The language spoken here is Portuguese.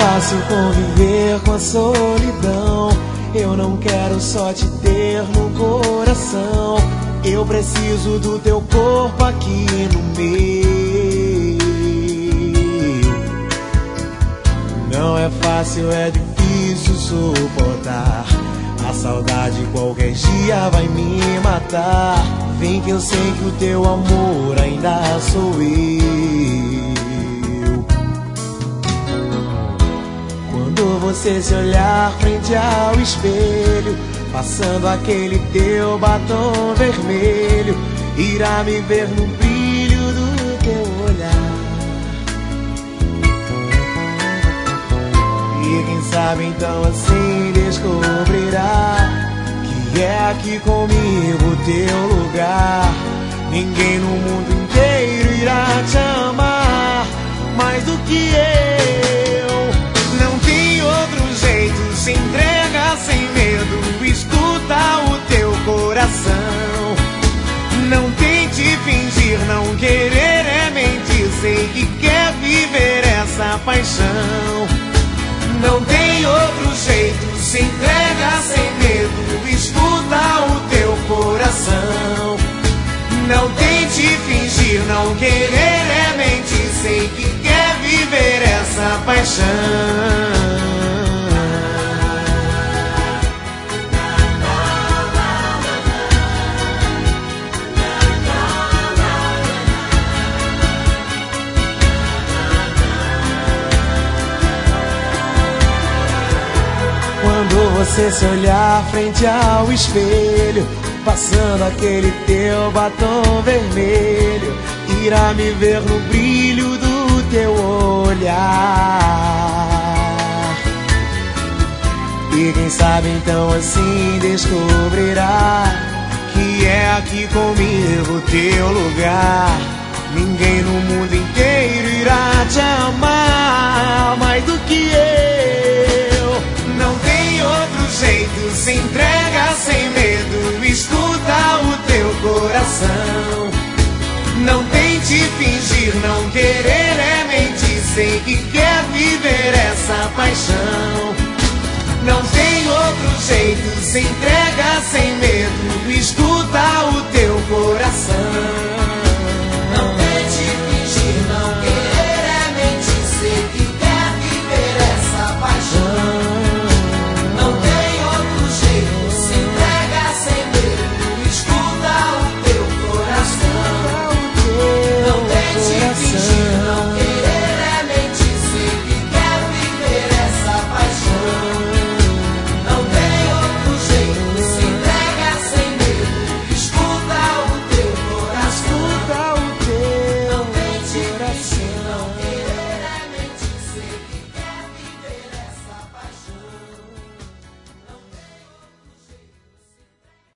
fácil conviver com a solidão. Eu não quero só te ter no coração. Eu preciso do teu corpo aqui no meu. Não é fácil, é difícil suportar. A saudade qualquer dia vai me matar. Vem que eu sei que o teu amor ainda sou eu. Quando você se olhar frente ao espelho, passando aquele teu batom vermelho, irá me ver no brilho do teu olhar. E quem sabe então assim descobrirá que é aqui comigo o teu lugar. Ninguém no mundo inteiro irá te amar mais do que eu. Não tem outro jeito, se entrega sem medo, escuta o teu coração. Não tente fingir, não querer é mentir, sei que quer viver essa paixão. Não tem outro jeito, se entrega sem medo, escuta o teu coração. Não tente fingir, não querer é mentir, sei que quer viver essa paixão. Quando você se olhar frente ao espelho, passando aquele teu batom vermelho, irá me ver no brilho do teu olhar. E quem sabe então assim descobrirá que é aqui comigo o teu lugar. Ninguém no mundo inteiro irá te amar mais do que eu. Não tem outro jeito, se entrega sem medo, escuta o teu coração. Não tente fingir, não querer é mentir, sei que quer viver essa paixão. Não tem outro jeito, se entrega sem medo, escuta o teu coração.